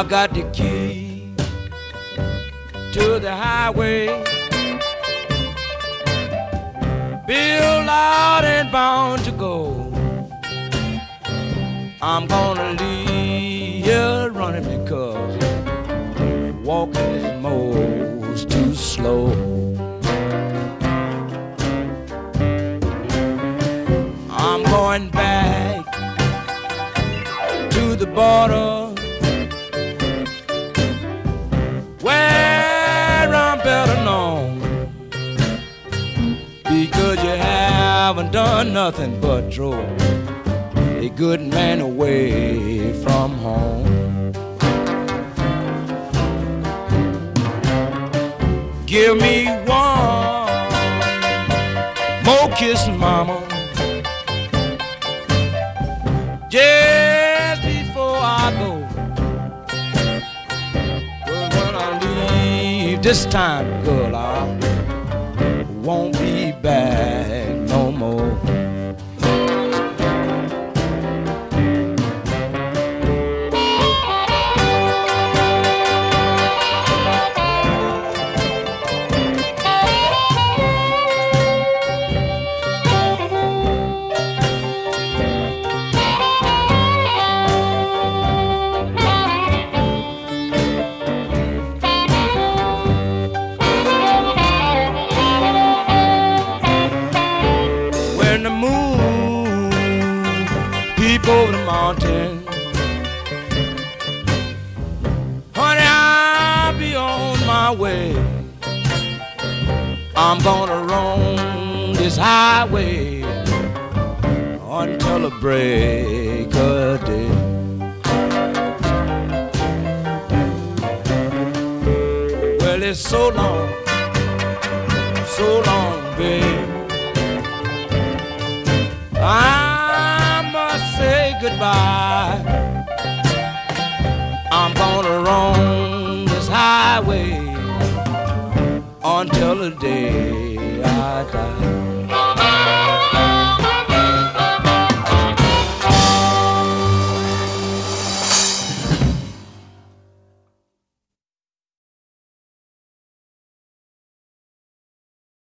I got the key to the highway, built out and bound to go. I'm gonna leave here running because walking is most too slow. I'm going back to the border where I'm better known, because you haven't done nothing but drove a good man away from home. Give me one more kiss, mama, just before I go. But when I leave this time, girl, I won't be back no more. Over the mountain, honey, I'll be on my way. I'm gonna roam this highway until the break of day. Well, it's so long, babe. Say goodbye. I'm gonna roam this highway until the day I die.